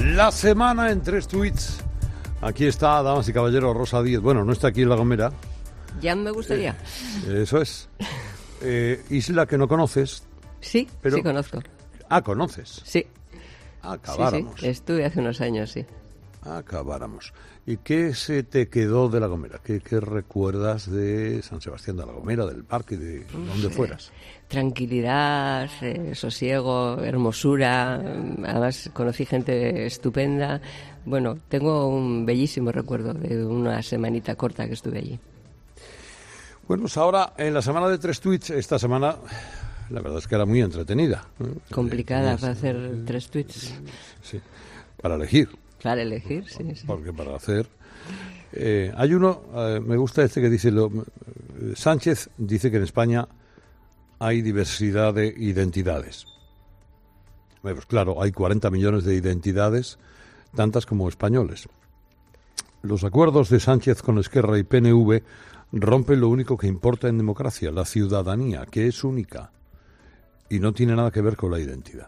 La semana en 3 tweets. Aquí está, damas y caballeros, Rosa Díez. Bueno, no está aquí en La Gomera. Ya me gustaría. Eso es. Isla que no conoces. Sí, pero... sí conozco. Ah, ¿conoces? Sí. Acabáramos. Sí. Estuve hace unos años, sí. Acabáramos. ¿Y qué se te quedó de La Gomera? ¿Qué recuerdas de San Sebastián de La Gomera, del parque, de donde fueras? Tranquilidad, sosiego, hermosura. Además, conocí gente estupenda. Bueno, tengo un bellísimo recuerdo de una semanita corta que estuve allí. Bueno, pues ahora, en la semana de 3 tweets, esta semana, la verdad es que era muy entretenida. Complicada para hacer 3 tweets. Sí, para elegir. Para elegir, sí. Porque para hacer... hay uno, me gusta este que dice... Sánchez dice que en España hay diversidad de identidades. Pues claro, hay 40 millones de identidades, tantas como españoles. Los acuerdos de Sánchez con Esquerra y PNV rompen lo único que importa en democracia, la ciudadanía, que es única y no tiene nada que ver con la identidad.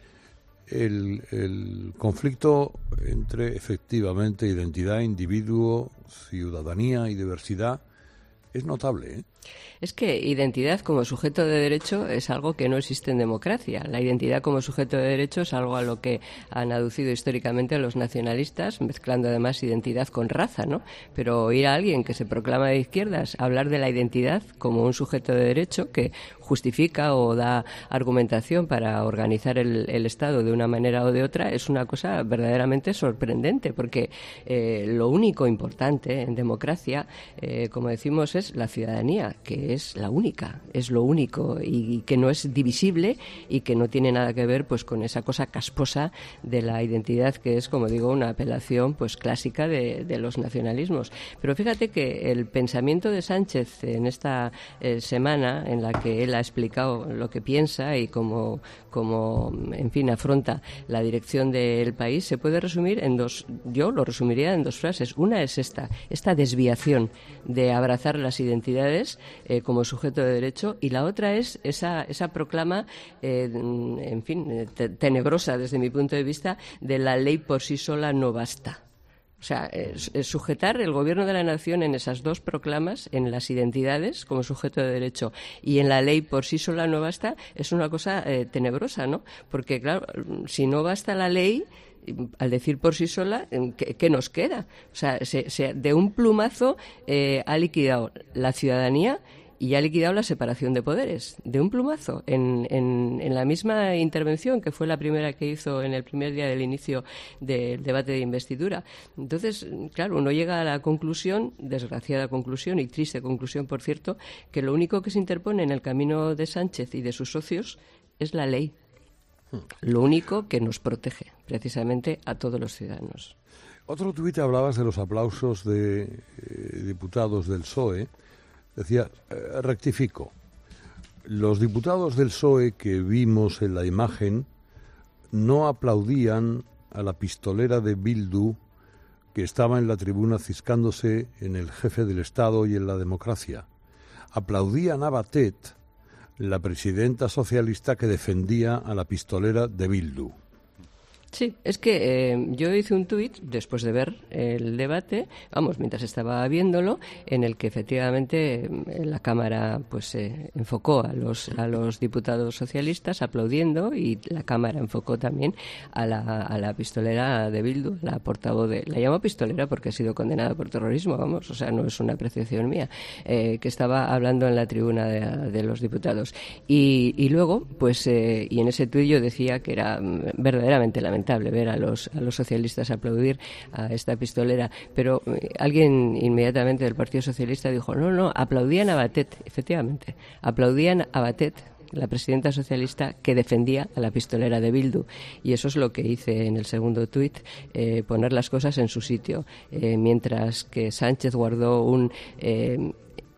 El conflicto entre, efectivamente, identidad, individuo, ciudadanía y diversidad es notable, ¿eh? Es que identidad como sujeto de derecho es algo que no existe en democracia. La identidad como sujeto de derecho es algo a lo que han aducido históricamente los nacionalistas, mezclando además identidad con raza, ¿no? Pero oír a alguien que se proclama de izquierdas hablar de la identidad como un sujeto de derecho que justifica o da argumentación para organizar el Estado de una manera o de otra es una cosa verdaderamente sorprendente, porque lo único importante en democracia, como decimos, es la ciudadanía, que es la única, es lo único y que no es divisible y que no tiene nada que ver pues con esa cosa casposa de la identidad que es, como digo, una apelación pues clásica de los nacionalismos. Pero fíjate que el pensamiento de Sánchez en esta semana en la que él ha explicado lo que piensa y cómo en fin, afronta la dirección del país se puede resumir en dos, yo lo resumiría en 2 frases. Una es esta desviación de abrazar las identidades como sujeto de derecho, y la otra es esa proclama, en fin, tenebrosa desde mi punto de vista, de la ley por sí sola no basta. O sea, sujetar el gobierno de la nación en esas 2 proclamas, en las identidades como sujeto de derecho y en la ley por sí sola no basta, es una cosa tenebrosa, ¿no? Porque, claro, si no basta la ley, al decir por sí sola, ¿qué nos queda? O sea, de un plumazo ha liquidado la ciudadanía y ha liquidado la separación de poderes, de un plumazo, en la misma intervención que fue la primera que hizo en el primer día del inicio del debate de investidura. Entonces, claro, uno llega a la conclusión, desgraciada conclusión y triste conclusión, por cierto, que lo único que se interpone en el camino de Sánchez y de sus socios es la ley. Lo único que nos protege, precisamente, a todos los ciudadanos. Otro tuit hablabas de los aplausos de diputados del PSOE. Decía, rectifico, los diputados del PSOE que vimos en la imagen no aplaudían a la pistolera de Bildu que estaba en la tribuna ciscándose en el jefe del Estado y en la democracia. Aplaudían a Batet, la presidenta socialista que defendía a la pistolera de Bildu. Sí, es que yo hice un tuit después de ver el debate, mientras estaba viéndolo, en el que efectivamente la Cámara pues enfocó a los diputados socialistas aplaudiendo, y la Cámara enfocó también a la pistolera de Bildu, la portavoz la llamo pistolera porque ha sido condenada por terrorismo, o sea, no es una apreciación mía, que estaba hablando en la tribuna de los diputados. Y luego, pues, y en ese tuit yo decía que era verdaderamente lamentable ver a los socialistas aplaudir a esta pistolera, pero alguien inmediatamente del Partido Socialista dijo, no, aplaudían a Batet, efectivamente, aplaudían a Batet, la presidenta socialista que defendía a la pistolera de Bildu, y eso es lo que hice en el segundo tuit, poner las cosas en su sitio, mientras que Sánchez guardó un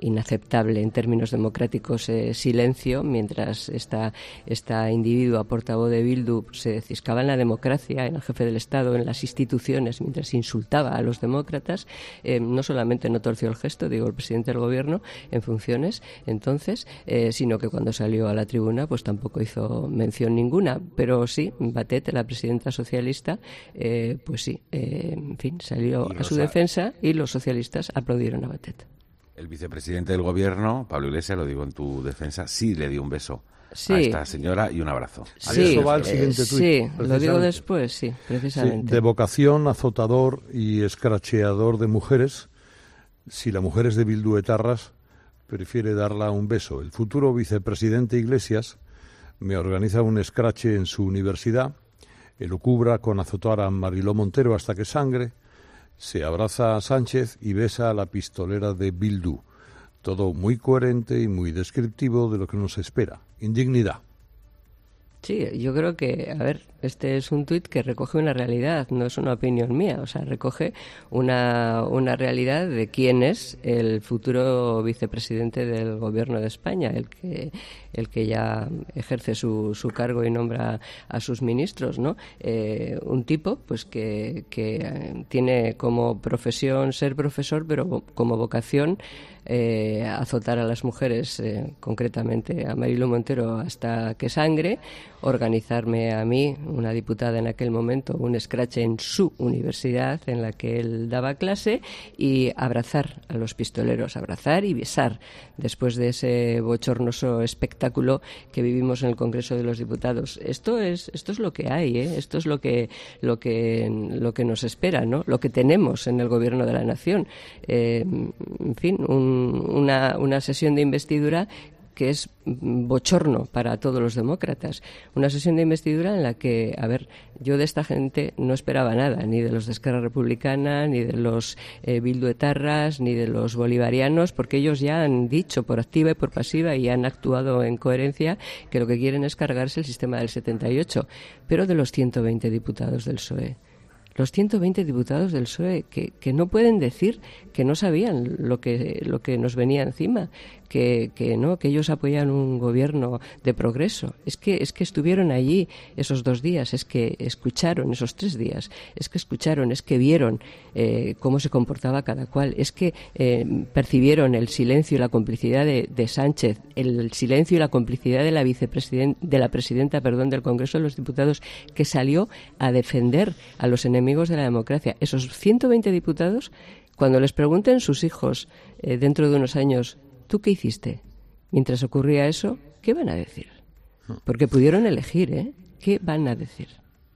inaceptable en términos democráticos silencio, mientras esta individua portavoz de Bildu se ciscaba en la democracia, en el jefe del Estado, en las instituciones, mientras insultaba a los demócratas. No solamente no torció el gesto, digo, el presidente del gobierno en funciones entonces, sino que cuando salió a la tribuna pues tampoco hizo mención ninguna. Pero sí, Batet, la presidenta socialista, pues sí, en fin, salió a su defensa y los socialistas aplaudieron a Batet. El vicepresidente del gobierno, Pablo Iglesias, lo digo en tu defensa, sí le dio un beso a esta señora y un abrazo. Sí, eso va el siguiente tuit. Sí, lo digo después, sí, precisamente. Sí, de vocación azotador y escracheador de mujeres, si la mujer es de Bildu etarras, prefiere darla un beso. El futuro vicepresidente Iglesias me organiza un escrache en su universidad, elucubra con azotar a Mariló Montero hasta que sangre, se abraza a Sánchez y besa a la pistolera de Bildu. Todo muy coherente y muy descriptivo de lo que nos espera. Indignidad. Sí, yo creo que, a ver, este es un tuit que recoge una realidad, no es una opinión mía, o sea, recoge una realidad de quién es el futuro vicepresidente del gobierno de España, el que ya ejerce su cargo y nombra a sus ministros, ¿no? Un tipo, pues, que tiene como profesión ser profesor, pero como vocación azotar a las mujeres, concretamente a Mariló Montero hasta que sangre, organizarme a mí, una diputada en aquel momento, un escrache en su universidad en la que él daba clase y abrazar a los pistoleros, abrazar y besar después de ese bochornoso espectáculo que vivimos en el Congreso de los Diputados. Esto es lo que hay, esto es lo que nos espera, ¿no? Lo que tenemos en el Gobierno de la Nación. En fin, una sesión de investidura que es bochorno para todos los demócratas. Una sesión de investidura en la que, a ver, yo de esta gente no esperaba nada, ni de los de Esquerra Republicana, ni de los bilduetarras, ni de los bolivarianos, porque ellos ya han dicho por activa y por pasiva y han actuado en coherencia que lo que quieren es cargarse el sistema del 78, pero de los 120 diputados del PSOE. Los 120 diputados del PSOE que no pueden decir que no sabían lo que nos venía encima, que ellos apoyan un gobierno de progreso. Es que estuvieron allí esos 2 días, es que escucharon esos 3 días, es que escucharon, es que vieron cómo se comportaba cada cual, es que percibieron el silencio y la complicidad de Sánchez, el silencio y la complicidad de la presidenta del Congreso de los Diputados, que salió a defender a los enemigos de la democracia. Esos 120 diputados, cuando les pregunten sus hijos dentro de unos años, ¿tú qué hiciste mientras ocurría eso? ¿Qué van a decir? Porque pudieron elegir, ¿Qué van a decir?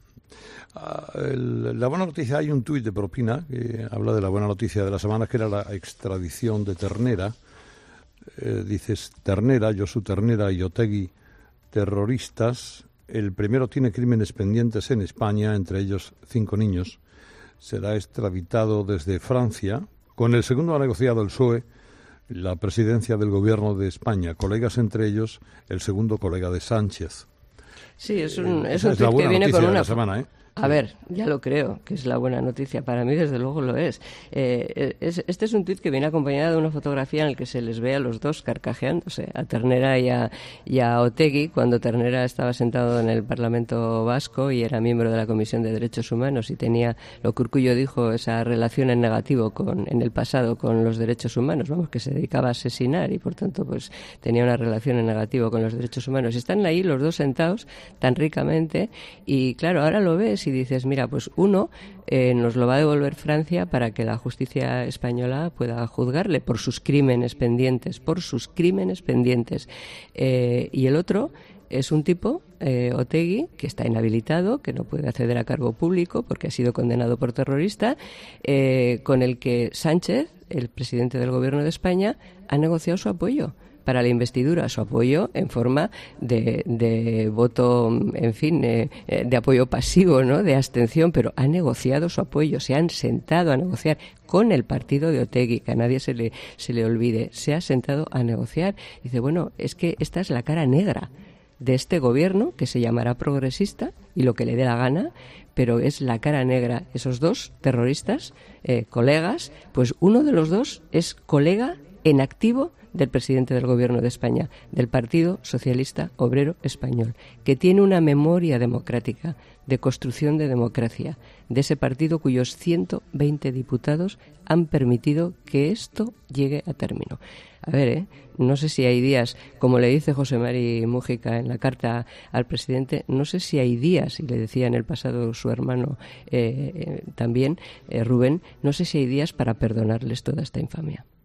La buena noticia, hay un tuit de Propina que habla de la buena noticia de la semana, que era la extradición de Ternera. Dices, Ternera, Josu Ternera y Otegi, terroristas. El primero tiene crímenes pendientes en España, entre ellos 5 niños. Será extraditado desde Francia. Con el segundo ha negociado el PSOE la presidencia del gobierno de España. Colegas entre ellos, el segundo colega de Sánchez. Sí, es un tuit que viene con una semana, A ver, ya lo creo, que es la buena noticia. Para mí, desde luego, lo es. Este es un tuit que viene acompañado de una fotografía en la que se les ve a los dos carcajeándose, a Ternera y a Otegi, cuando Ternera estaba sentado en el Parlamento Vasco y era miembro de la Comisión de Derechos Humanos y tenía, lo que Urkullu dijo, esa relación en negativo en el pasado con los derechos humanos, que se dedicaba a asesinar y, por tanto, pues tenía una relación en negativo con los derechos humanos. Y están ahí los dos sentados tan ricamente y, claro, ahora lo ves y dices, mira, pues uno nos lo va a devolver Francia para que la justicia española pueda juzgarle por sus crímenes pendientes, y el otro es un tipo, Otegi, que está inhabilitado, que no puede acceder a cargo público porque ha sido condenado por terrorista, con el que Sánchez, el presidente del gobierno de España, ha negociado su apoyo para la investidura, su apoyo en forma de voto, en fin, de apoyo pasivo, ¿no?, de abstención, pero ha negociado su apoyo, se han sentado a negociar con el partido de Otegi, que a nadie se le olvide, se ha sentado a negociar. Dice, bueno, es que esta es la cara negra de este gobierno, que se llamará progresista y lo que le dé la gana, pero es la cara negra. Esos dos terroristas, colegas, pues uno de los dos es colega en activo del presidente del Gobierno de España, del Partido Socialista Obrero Español, que tiene una memoria democrática, de construcción de democracia, de ese partido cuyos 120 diputados han permitido que esto llegue a término. A ver, no sé si hay días, como le dice José Mari Mújica en la carta al presidente, no sé si hay días, y le decía en el pasado su hermano también, Rubén, no sé si hay días para perdonarles toda esta infamia.